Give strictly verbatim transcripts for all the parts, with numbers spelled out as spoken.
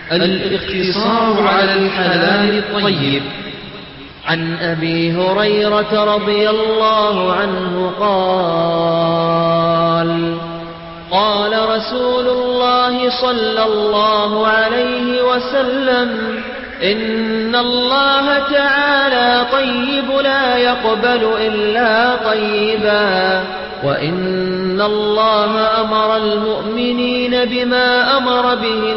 الاقتصار على الحلال الطيب. عن أبي هريرة رضي الله عنه قال قال رسول الله صلى الله عليه وسلم: إن الله تعالى طيب لا يقبل إلا طيبا، وإن الله أمر المؤمنين بما أمر به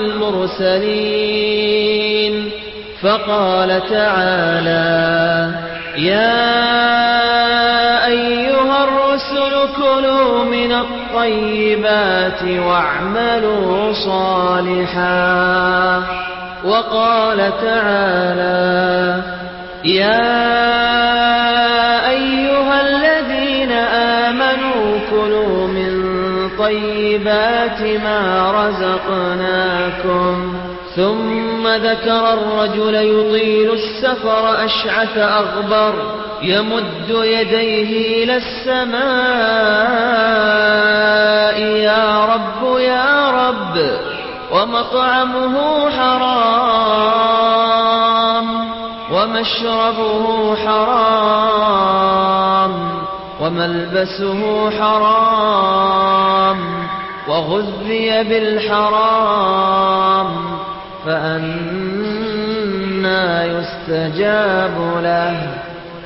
المرسلين، فقال تعالى: يا أيها الرسل كلوا من الطيبات واعملوا صالحا. وقال تعالى: يا أيها الذين آمنوا كلوا من طيبات ما رزقناكم. ثم ذكر الرجل يطيل السفر أشعث أغبر يمد يديه إلى السماء: يا رب يا رب، ومطعمه حرام ومشربه حرام وملبسه حرام وغذي بالحرام، فأنى يستجاب له.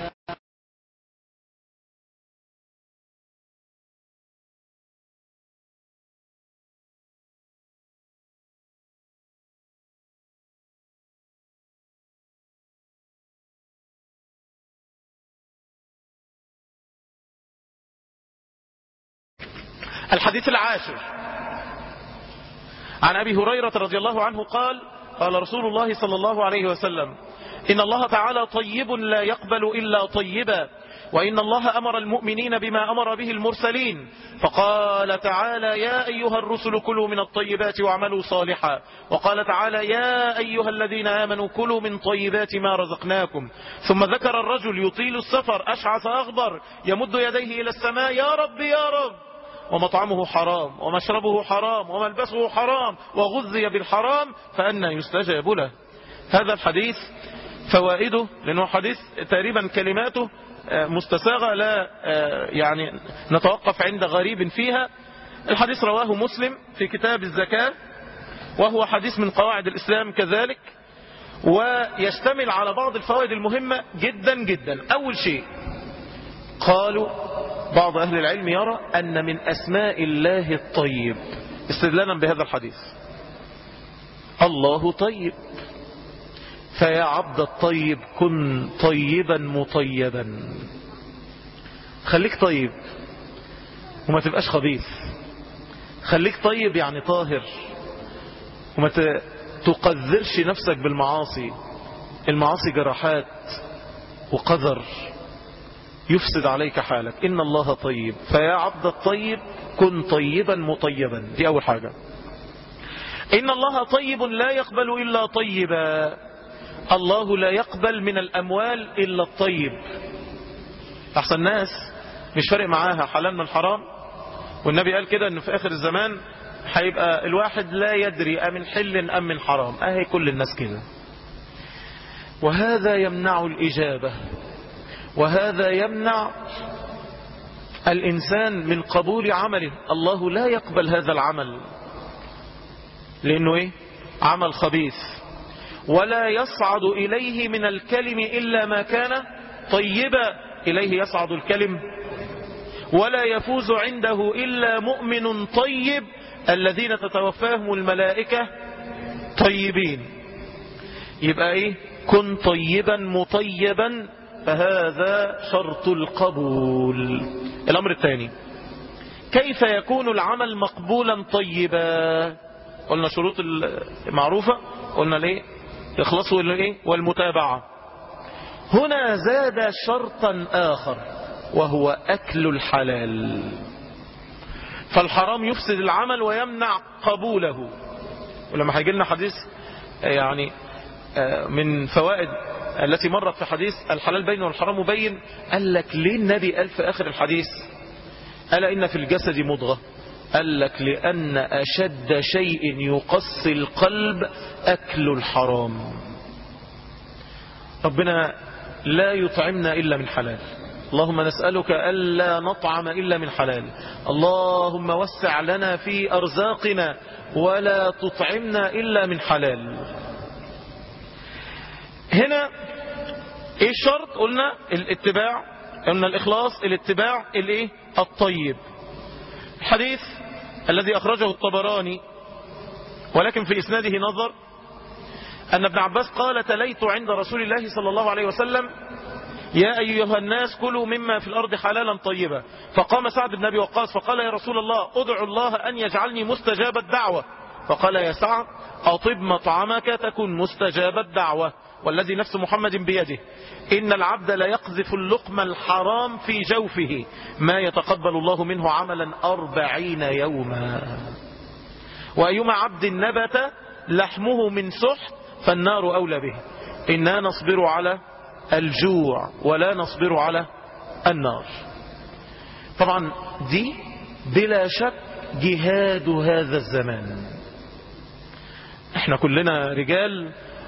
الحديث العاشر عن أبي هريرة رضي الله عنه قال قال رسول الله صلى الله عليه وسلم: إن الله تعالى طيب لا يقبل إلا طيبا، وإن الله أمر المؤمنين بما أمر به المرسلين، فقال تعالى: يا أيها الرسل كلوا من الطيبات واعملوا صالحا. وقال تعالى: يا أيها الذين آمنوا كلوا من طيبات ما رزقناكم. ثم ذكر الرجل يطيل السفر أشعث أغبر يمد يديه إلى السماء: يا رب يا رب، ومطعمه حرام ومشربه حرام وملبسه حرام وغذي بالحرام، فأنى يستجاب له. هذا الحديث فوائده، لأنه حديث تقريبا كلماته مستساغة، لا يعني نتوقف عند غريب فيها. الحديث رواه مسلم في كتاب الزكاة، وهو حديث من قواعد الإسلام كذلك، ويشتمل على بعض الفوائد المهمة جدا جدا. أول شيء قالوا بعض أهل العلم يرى أن من أسماء الله الطيب، استدلالا بهذا الحديث: الله طيب، فيا عبد الطيب كن طيبا مطيبا. خليك طيب وما تبقاش خبيث، خليك طيب يعني طاهر، وما تقذرش نفسك بالمعاصي. المعاصي جراحات وقذر يفسد عليك حالك. إن الله طيب، فيا عبد الطيب كن طيبا مطيبا. دي أول حاجة. إن الله طيب لا يقبل إلا طيبا. الله لا يقبل من الأموال إلا الطيب. أحسن الناس مش فارق معاها حلال من حرام، والنبي قال كده أنه في آخر الزمان هيبقى الواحد لا يدري أمن حل أم من حرام. أهي كل الناس كده، وهذا يمنع الإجابة، وهذا يمنع الإنسان من قبول عمله. الله لا يقبل هذا العمل لأنه إيه؟ عمل خبيث. ولا يصعد إليه من الكلم إلا ما كان طيبا، إليه يصعد الكلم. ولا يفوز عنده إلا مؤمن طيب، الذين تتوفاهم الملائكة طيبين. يبقى إيه؟ كن طيبا مطيبا، فهذا شرط القبول. الأمر الثاني: كيف يكون العمل مقبولا طيبا؟ قلنا شروط المعروفة، قلنا ليه؟ إخلاص والمتابعة. هنا زاد شرطا آخر، وهو أكل الحلال. فالحرام يفسد العمل ويمنع قبوله. ولما هيجي لنا حديث يعني من فوائد التي مرت في حديث الحلال بين والحرام بين، قال لك ليه النبي قال في آخر الحديث: ألا إن في الجسد مضغة، قال لك لأن أشد شيء يقسي القلب أكل الحرام. ربنا لا يطعمنا إلا من حلال، اللهم نسألك ألا نطعم إلا من حلال. اللهم وسع لنا في أرزاقنا ولا تطعمنا إلا من حلال. هنا ايه الشرط؟ قلنا الاتباع، قلنا الإخلاص، الاتباع الايه الطيب. الحديث الذي أخرجه الطبراني ولكن في إسناده نظر، أن ابن عباس قال: تليت عند رسول الله صلى الله عليه وسلم: يا أيها الناس كلوا مما في الأرض حلالا طيبا. فقام سعد بن أبي وقاص فقال: يا رسول الله أدعو الله أن يجعلني مستجاب الدعوة. فقال: يا سعد أطب مطعمك تكن مستجاب الدعوة، والذي نفس محمد بيده إن العبد لا يقذف اللقم الحرام في جوفه ما يتقبل الله منه عملا أربعين يوما، وأيما عبد نبت لحمه من سحت فالنار أولى به. إنا نصبر على الجوع ولا نصبر على النار. طبعا دي بلا شك جهاد هذا الزمان. احنا كلنا رجال،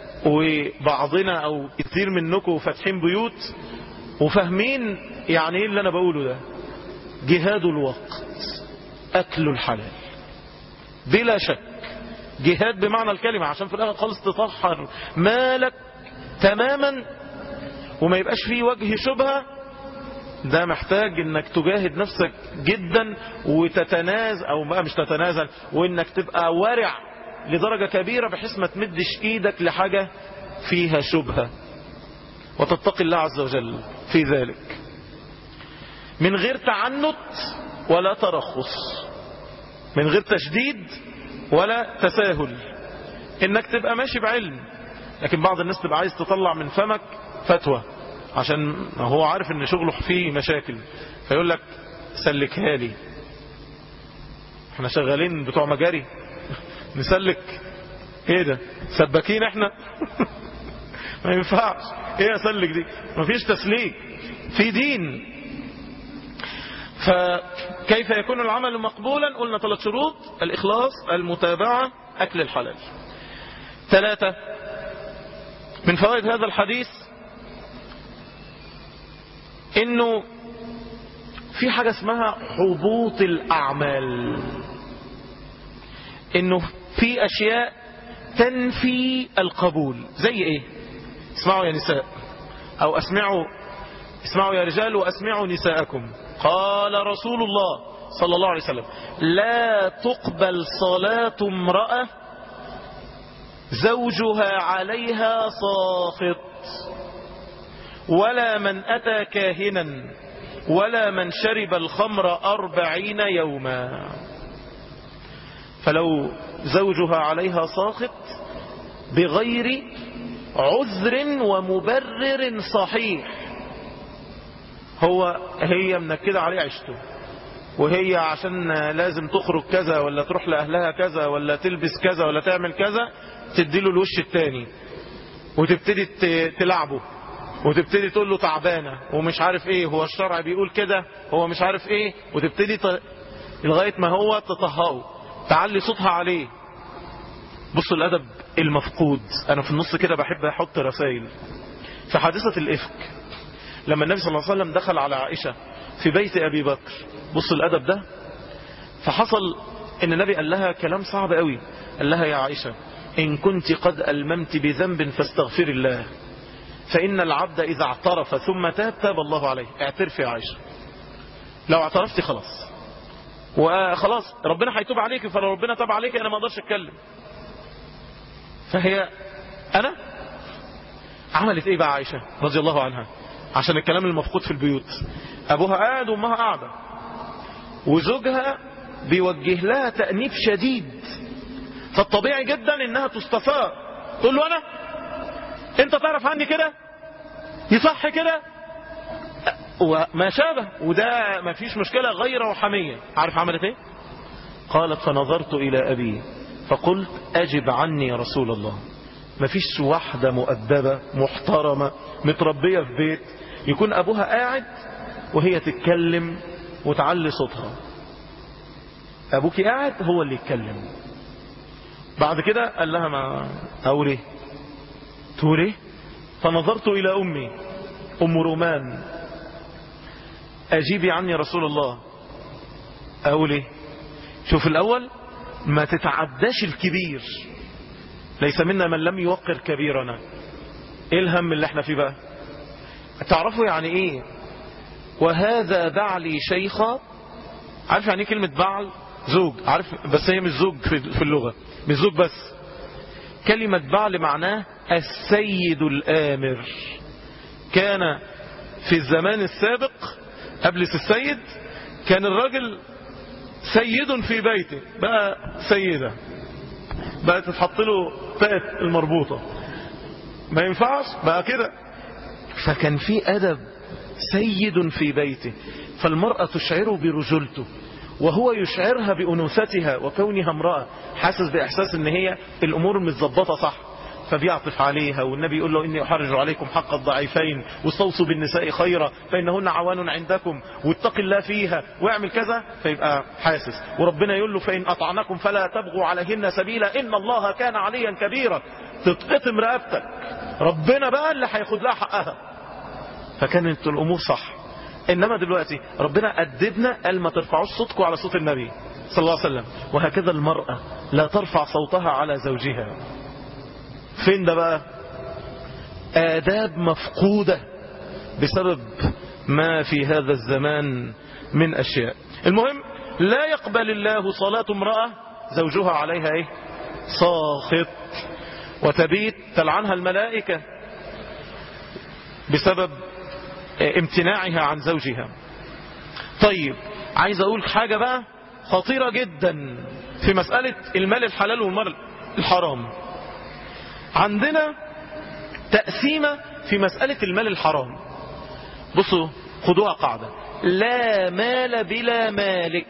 وبعضنا او كثير منكم فاتحين بيوت وفاهمين يعني ايه اللي انا بقوله ده. جهاد الوقت، اكل الحلال، بلا شك جهاد بمعنى الكلمة، عشان في الاخر خالص تطهر مالك تماما وما يبقاش فيه وجه شبهة. ده محتاج انك تجاهد نفسك جدا وتتنازل، او بقى مش تتنازل، وانك تبقى ورع لدرجة كبيرة بحيث ما تمدش ايدك لحاجة فيها شبهة، وتتقي الله عز وجل في ذلك من غير تعنت ولا ترخص، من غير تشديد ولا تساهل، انك تبقى ماشي بعلم. لكن بعض الناس تبقى عايز تطلع من فمك فتوى عشان هو عارف ان شغله فيه مشاكل، فيقول لك سلكها لي. احنا شغالين بتوع مجاري نسلك؟ ايه ده؟ سباكين احنا؟ ما ينفعش. ايه اسلك دي؟ ما فيش تسليك في دين. فكيف يكون العمل مقبولا؟ قلنا ثلاث شروط: الإخلاص، المتابعة، أكل الحلال. ثلاثة من فوائد هذا الحديث انه في حاجة اسمها حبوط الأعمال، انه في اشياء تنفي القبول. زي ايه؟ اسمعوا يا نساء، او اسمعوا اسمعوا يا رجال واسمعوا نساءكم. قال رسول الله صلى الله عليه وسلم: لا تقبل صلاة امرأة زوجها عليها ساخط، ولا من أتى كاهنا، ولا من شرب الخمر أربعين يوما. فلو زوجها عليها ساخط بغير عذر ومبرر صحيح، هو هي منكدة عليه عشته، وهي عشان لازم تخرج كذا ولا تروح لأهلها كذا ولا تلبس كذا ولا تعمل كذا، تديله الوش التاني وتبتدي تلعبه وتبتدي تقول له تعبانة ومش عارف ايه، هو الشرع بيقول كده، هو مش عارف ايه، وتبتدي ت... لغاية ما هو تطهقه، تعلي صوتها عليه. بصوا الأدب المفقود. أنا في النص كده بحب أحط رسائل. في حادثة الإفك لما النبي صلى الله عليه وسلم دخل على عائشة في بيت أبي بكر، بصوا الأدب ده. فحصل ان النبي قال لها كلام صعب قوي، قال لها: يا عائشة إن كنت قد ألممت بذنب فاستغفر الله، فإن العبد إذا اعترف ثم تاب تاب الله عليه. اعترفي يا عائشة، لو اعترفتي خلاص وخلاص ربنا هيتوب عليك، فلو ربنا تاب عليك أنا ما أقدرش أتكلم. فهي أنا عملت إيه بقى عائشة رضي الله عنها عشان الكلام المفقود في البيوت؟ أبوها قاعد وأمها قاعدة وزوجها بيوجه لها تأنيب شديد، فالطبيعي جدا إنها تستثار، تقول له: أنا أنت تعرف عني كده؟ يصح كده؟ وما شابه. وده ما فيش مشكلة، غير وحمية. عارف عملت إيه؟ قالت: فنظرت إلى أبي فقلت: أجب عني يا رسول الله. ما فيش واحدة مؤدبة محترمة متربية في بيت يكون أبوها قاعد وهي تتكلم وتعلي صوتها. ابوك قاعد هو اللي يتكلم. بعد كده قال لها ما اقول ايه تقول ايه؟ فنظرت الى امي ام رومان، اجيبي عني رسول الله. اقول ايه؟ شوف الاول ما تتعداش الكبير، ليس منا من لم يوقر كبيرنا. ايه الهم اللي احنا فيه بقى؟ تعرفوا يعني ايه وهذا بعلي شيخا؟ عارف يعني ايه كلمة بعل؟ زوج، عارف؟ بس هي مش زوج في اللغة، مش زوج بس. كلمة بعل معناه السيد الآمر. كان في الزمان السابق قبل السيد كان الراجل سيد في بيته، بقى سيدة، بقى تتحط له تاء المربوطة، ما ينفعش بقى كده. فكان في أدب، سيد في بيته، فالمرأة تشعره برجولته وهو يشعرها بأنوثتها وكونها امرأة، حاسس بإحساس ان هي الأمور متظبطة صح، فبيعطف عليها. والنبي يقول له إني أحرج عليكم حق الضعيفين واستوصوا بالنساء خيرا فإنهن عوان عندكم، واتق الله فيها واعمل كذا، فيبقى حاسس. وربنا يقول له فإن أطعنكم فلا تبغوا عليهن سبيلا إن الله كان عليا كبيرا. تتقطم رقبتك، ربنا بقى اللي هياخد لها حقها. فكانت الأمور صح. إنما دلوقتي ربنا أدبنا قال ما ترفعوش صوتكم على صوت النبي صلى الله عليه وسلم، وهكذا المرأة لا ترفع صوتها على زوجها. فين ده بقى؟ آداب مفقودة بسبب ما في هذا الزمان من أشياء. المهم لا يقبل الله صلاة امرأة زوجها عليها ايه؟ ساخط، وتبيت تلعنها الملائكة بسبب امتناعها عن زوجها. طيب عايز اقول حاجة بقى خطيرة جدا في مسألة المال الحلال والمال الحرام. عندنا تقسيمة في مسألة المال الحرام. بصوا خدوها قاعدة: لا مال بلا مالك،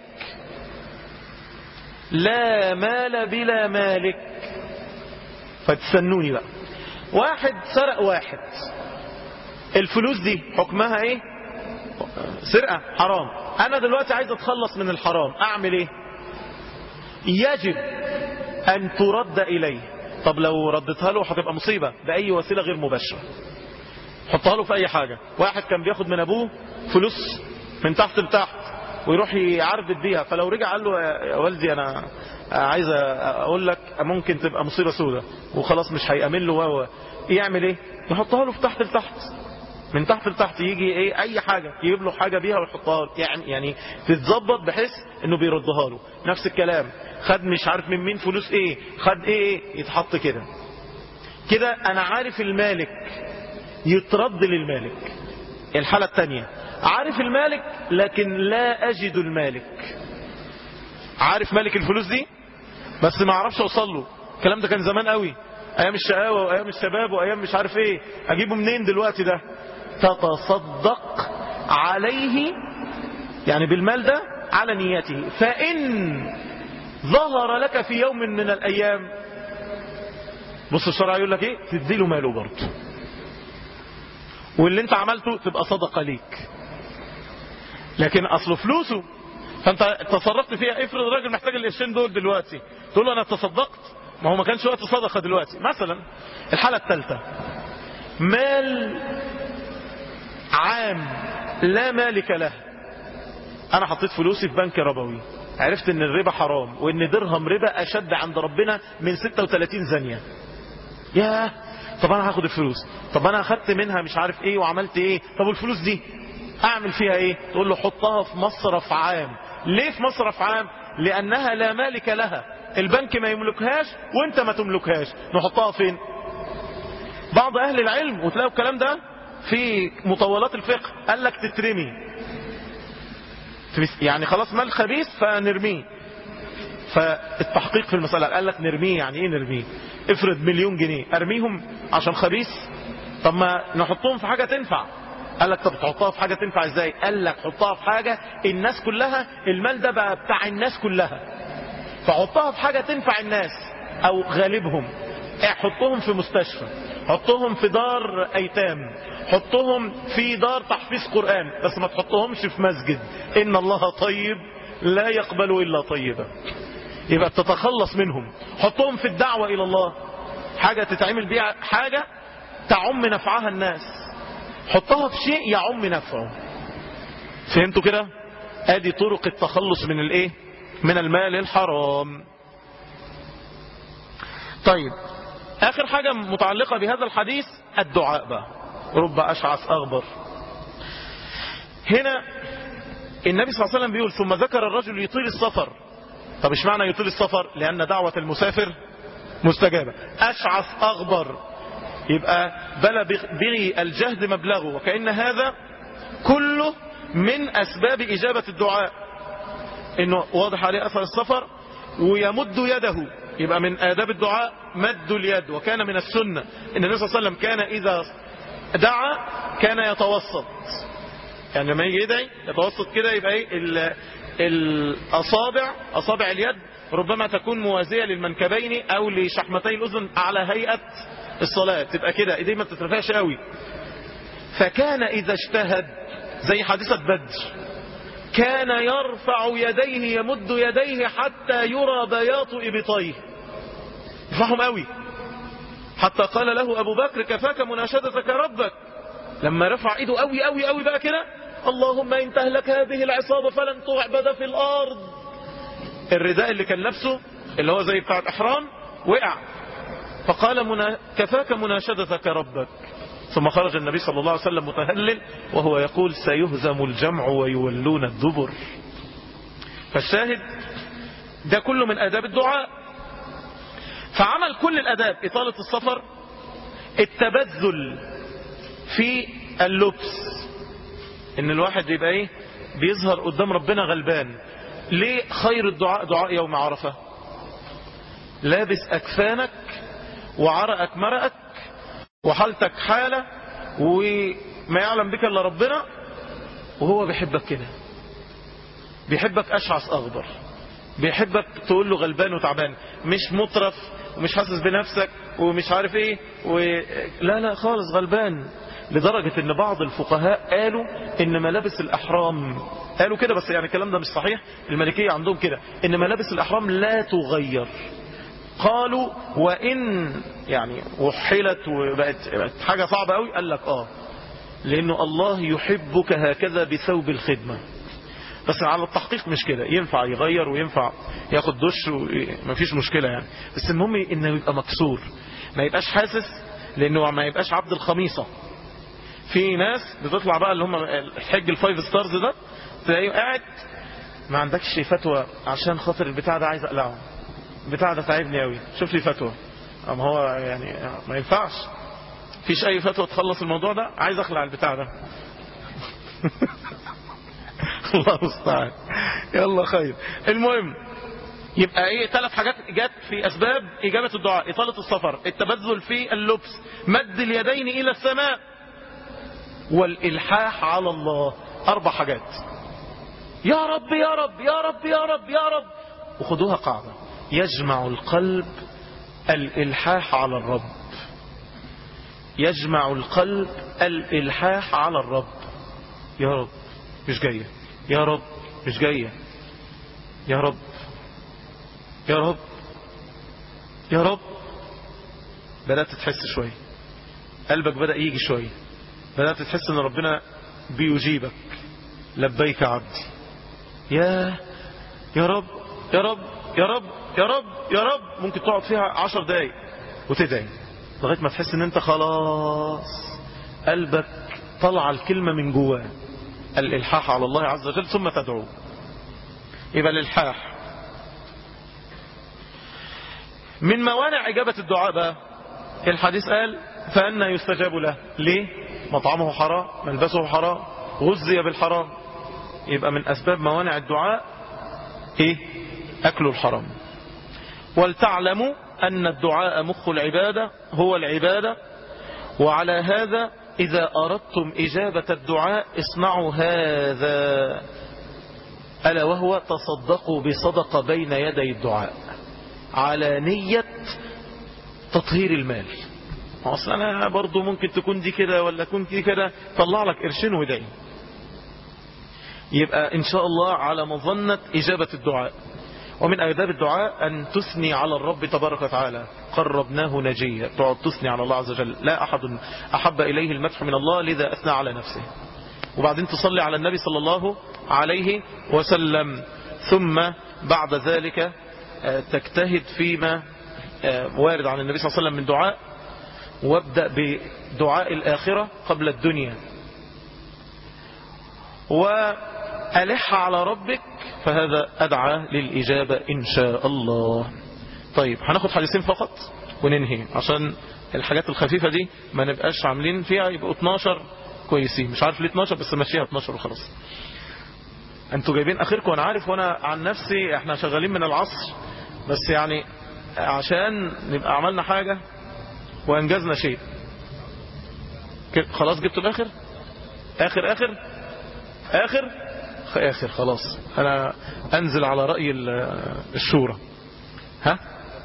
لا مال بلا مالك. فتسنوني بقى، واحد سرق واحد، الفلوس دي حكمها ايه؟ سرقة، حرام. انا دلوقتي عايز اتخلص من الحرام، اعمل ايه؟ يجب ان ترد اليه. طب لو ردتها له هتبقى مصيبة بأي وسيلة غير مباشرة. حطها له في أي حاجة. واحد كان بياخد من أبوه فلوس من تحت لتحت ويروح يعرض بيها، فلو رجع قال له يا والدي أنا عايز أقول لك ممكن تبقى مصيبة سودة، وخلاص مش هيأمن له، وهو يعمل إيه؟ يحطها له في تحت لتحت، من تحت لتحت، يجي إيه أي حاجة يجيب له حاجة بيها ويحطها له، يعني يعني تتظبط بحيث إنه بيردها له. نفس الكلام، خد مش عارف من مين فلوس ايه، خد ايه ايه، يتحط كده كده. انا عارف المالك، يترد للمالك. الحالة التانية، عارف المالك لكن لا اجد المالك. عارف مالك الفلوس دي بس ما اعرفش اوصل له. الكلام ده كان زمان قوي، ايام الشقاوة وايام الشباب وايام مش عارف ايه. اجيبه منين دلوقتي ده؟ تتصدق عليه، يعني بالمال ده على نيته، فإن ظهر لك في يوم من الأيام، بص الشرع يقول لك ايه؟ تديله ماله برضه، واللي انت عملته تبقى صدقة ليك. لكن اصله فلوسه، فانت تصرفت فيها. افرض الراجل محتاج القرشين دول دلوقتي، تقول له انا تصدقت، ما هو ما كانش وقت صدقة دلوقتي مثلا. الحالة الثالثة، مال عام لا مالك له. انا حطيت فلوسي في بنك ربوي، عرفت ان الربا حرام، وان درهم ربا اشد عند ربنا من ستة وثلاثين زانية. ياه، طب انا هاخد الفلوس، طب انا اخدت منها مش عارف ايه وعملت ايه، طب الفلوس دي اعمل فيها ايه؟ تقول له حطها في مصرف عام. ليه في مصرف عام؟ لانها لا مالك لها، البنك ما يملكهاش وانت ما تملكهاش. نحطها فين؟ بعض اهل العلم، وتلاقوا الكلام ده في مطولات الفقه، قال لك تترمي، يعني خلاص مال خبيث فنرميه. فالتحقيق في المسألة قال لك نرميه. يعني ايه نرميه؟ افرض مليون جنيه، ارميهم عشان خبيث؟ طب ما نحطهم في حاجة تنفع. قال لك طب تحطها في حاجة تنفع ازاي؟ قال لك حطها في حاجة الناس كلها، المال ده بقى بتاع الناس كلها، فحطها في حاجة تنفع الناس او غالبهم. حطهم في مستشفى، حطهم في دار ايتام، حطهم في دار تحفيظ قرآن، بس ما تحطهمش في مسجد. ان الله طيب لا يقبل إلا طيبا. يبقى تتخلص منهم، حطهم في الدعوة إلى الله، حاجة تتعمل بيها، حاجة تعم نفعها الناس، حطها في شيء يعم نفعه. فهمتوا كده؟ ادي طرق التخلص من الايه؟ من المال الحرام. طيب اخر حاجة متعلقة بهذا الحديث الدعاء بقى. رب اشعث اغبر. هنا النبي صلى الله عليه وسلم بيقول ثم ذكر الرجل يطيل السفر. طب ايش معنى يطيل السفر؟ لان دعوة المسافر مستجابة. اشعث اغبر يبقى بلغ بغي الجهد مبلغه، وكأن هذا كله من أسباب إجابة الدعاء، إنه واضح عليه أثر السفر. ويمد يده، يبقى من آداب الدعاء مد اليد، وكان من السنة إن النبي صلى الله عليه وسلم كان إذا دعا كان يتوسط، يعني لما يجي يدعي يتوسط كده، يبقى إيه الأصابع أصابع اليد ربما تكون موازية للمنكبين أو لشحمتي الأذن على هيئة الصلاة، تبقى كده ايديه ما تترفعش قوي. فكان إذا اجتهد زي حادثة بدر كان يرفع يديه، يمد يديه حتى يرى بياض إبطيه، يرفعهم قوي، حتى قال له أبو بكر كفاك مناشدتك ربك. لما رفع ايده قوي قوي قوي بقى كده، اللهم إن تهلك هذه العصابة فلن تعبد في الأرض، الرداء اللي كان لابسه اللي هو زي بتاع الإحرام وقع، فقال منا... كفاك مناشدتك ربك. ثم خرج النبي صلى الله عليه وسلم متهلل وهو يقول سيهزم الجمع ويولون الدبر. فالشاهد ده كله من آداب الدعاء. فعمل كل الآداب، إطالة السفر، التبذل في اللبس، إن الواحد يبقى إيه بيظهر قدام ربنا غلبان. ليه خير الدعاء دعاء يوم عرفة؟ لابس أكفانك وعرقك مرقك وحالتك حالة وما يعلم بك إلا ربنا، وهو بيحبك كده، بيحبك أشعث أغبر، بيحبك تقول له غلبان وتعبان، مش مطرف ومش حاسس بنفسك ومش عارف ايه و... لا لا خالص غلبان. لدرجة ان بعض الفقهاء قالوا ان ملابس الأحرام، قالوا كده بس يعني الكلام ده مش صحيح، المالكية عندهم كده ان ملابس الأحرام لا تغير. قالوا وإن يعني وحلت وبقت حاجة صعبة قوي، قال لك اه لأنه الله يحبك هكذا بثوب الخدمة. بس على التحقيق مش كده، ينفع يغير وينفع ياخد دش ومفيش مشكلة يعني، بس المهم انه يبقى مكسور، ما يبقاش حاسس، لانه ما يبقاش عبد الخميصة. في ناس بتطلع بقى اللي هم الحج الفايف ستارز ده، تلاقيه قاعد ما عندكش فتوى عشان خاطر البتاع ده عايز اقلعه، البتاع ده تعبني قوي، شوف لي فتوى. اما هو يعني ما ينفعش، فيش اي فتوى تخلص الموضوع ده، عايز اخلع البتاع ده. الله المستعان. يلا خير. المهم يبقى ايه ثلاث حاجات جت في اسباب اجابة الدعاء: اطالة السفر، التبذل في اللبس، مد اليدين الى السماء، والالحاح على الله. اربع حاجات. يا رب يا رب يا رب يا رب يا رب. وخدوها قاعدة: يجمع القلب الالحاح على الرب، يجمع القلب الالحاح على الرب. يا رب مش جاية، يا رب مش جاية، يا رب يا رب يا رب. بدأت تحس شوية، قلبك بدأ يجي شوية، بدأت تحس ان ربنا بيجيبك. لبيك عبدي، يا يا رب يا رب يا رب يا رب يا رب. ممكن تقعد فيها عشر دقايق وتدعي لغاية ما تحس ان انت خلاص قلبك طلع الكلمة من جواه. الإلحاح على الله عز وجل ثم تدعو. يبقى الإلحاح من موانع إجابة الدعاء بقى. الحديث قال فأنا يستجاب له. ليه؟ مطعمه حرام، ملبسه حرام، غذي بالحرام. يبقى من أسباب موانع الدعاء إيه؟ أكل الحرام. ولتعلموا أن الدعاء مخ العبادة، هو العبادة. وعلى هذا إذا أردتم إجابة الدعاء اصنعوا هذا، ألا وهو تصدقوا بصدقة بين يدي الدعاء على نية تطهير المال. أصلا أنا برضو ممكن تكون دي كده ولا تكون دي كده، طلع لك قرشين ودعي. يبقى إن شاء الله على مظنة إجابة الدعاء. ومن آداب الدعاء أن تثني على الرب تبارك وتعالى، قربناه نجيا، تقعد تثني على الله عز وجل. لا أحد أحب إليه المدح من الله لذا أثنى على نفسه. وبعدين تصلي على النبي صلى الله عليه وسلم، ثم بعد ذلك تجتهد فيما وارد عن النبي صلى الله عليه وسلم من دعاء، وابدأ بدعاء الآخرة قبل الدنيا، وألح على ربك، فهذا أدعى للإجابة إن شاء الله. طيب هناخد حديثين فقط وننهي، عشان الحاجات الخفيفة دي ما نبقاش عاملين فيها يبقوا اتناشر كويسين. مش عارف ليه اتناشر، بس ماشيها اتناشر وخلاص. انتوا جايبين اخركم وانا عارف، وانا عن نفسي احنا شغالين من العصر، بس يعني عشان نبقى عملنا حاجة وانجزنا شيء. خلاص جبتوا الاخر اخر اخر اخر اخر خلاص. انا انزل على رأي الشورى. ها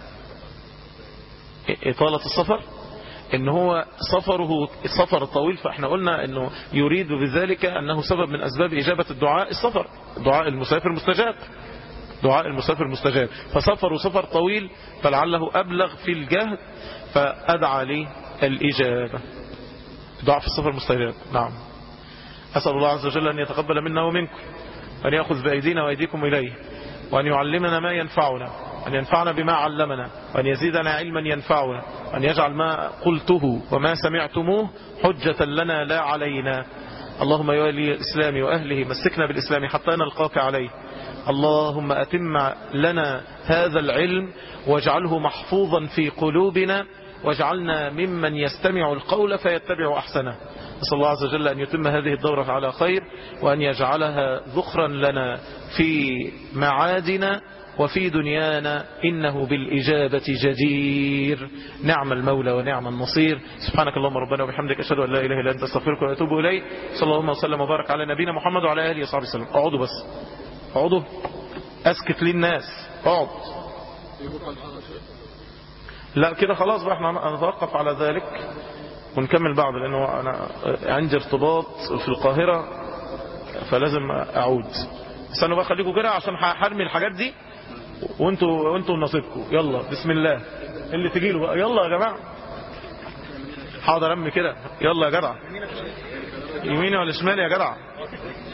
اطالة السفر، ان هو سفره السفر الطويل، فاحنا قلنا انه يريد بذلك انه سبب من اسباب اجابة الدعاء السفر. دعاء المسافر مستجاب، دعاء المسافر مستجاب، فسفر سفر طويل فلعله ابلغ في الجهد، فادعى لي الاجابة. دعاء في السفر مستجاب. نعم. اسأل الله عز وجل ان يتقبل منا ومنكم، وان يأخذ بايدينا وايديكم اليه، وان يعلمنا ما ينفعنا، أن ينفعنا بما علمنا، وأن يزيدنا علما ينفعنا، وأن يجعل ما قلته وما سمعتموه حجة لنا لا علينا. اللهم يا ولي الإسلام وأهله مسكنا بالإسلام حتى نلقاك عليه. اللهم أتم لنا هذا العلم واجعله محفوظا في قلوبنا، واجعلنا ممن يستمع القول فيتبع أحسنه. نسأل الله عز وجل أن يتم هذه الدورة على خير، وأن يجعلها ذخرا لنا في معادنا وفي دنيانا، إنه بالإجابة جدير. نعم المولى ونعم النصير. سبحانك اللهم ربنا وبحمدك، أشهد أن لا إله إلا أنت، أستغفرك وأتوب إليك. صلى الله وسلم وبارك على نبينا محمد وعلى آله وصحبه وسلم. اقعدوا بس، اقعدوا، أسكت لي الناس، اقعد. لا كده خلاص بقى، احنا نتوقف على ذلك ونكمل بعد، لأنه أنا عندي ارتباط في القاهرة فلازم أعود. استنوا بقى، خليكم كده عشان هحرمي الحاجات دي، وانتوا وانتوا نصيبكم. يلا بسم الله اللي تجيله بقى، يلا يا جماعه. حاضر امي كده، يلا يا جدع. يميني ولا شمالي يا جدع؟